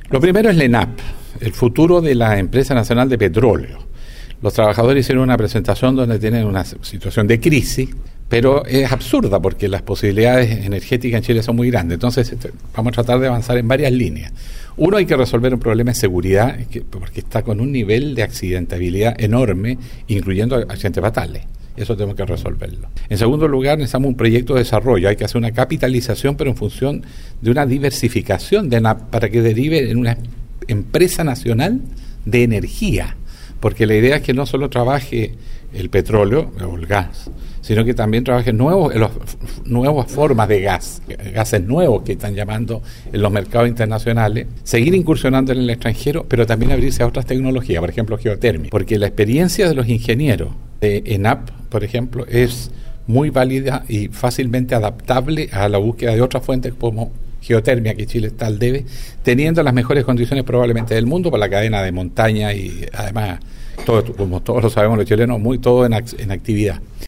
Lo primero es la ENAP, el futuro de la Empresa Nacional de Petróleo. Los trabajadores hicieron una presentación donde tienen una situación de crisis, pero es absurda porque las posibilidades energéticas en Chile son muy grandes. Entonces vamos a tratar de avanzar en varias líneas. Uno, hay que resolver un problema de seguridad porque está con un nivel de accidentabilidad enorme, incluyendo accidentes fatales. Eso tenemos que resolverlo. En segundo lugar, necesitamos un proyecto de desarrollo. Hay que hacer una capitalización, pero en función de una diversificación para que derive en una empresa nacional de energía. Porque la idea es que no solo trabaje el petróleo o el gas, sino que también trabaje nuevas formas de gases nuevos que están llamando en los mercados internacionales, seguir incursionando en el extranjero, pero también abrirse a otras tecnologías, por ejemplo geotérmica, porque la experiencia de los ingenieros de ENAP, por ejemplo, es muy válida y fácilmente adaptable a la búsqueda de otras fuentes como geotermia, que Chile está al debe, teniendo las mejores condiciones probablemente del mundo por la cadena de montaña y además, como todos lo sabemos los chilenos, todo en actividad.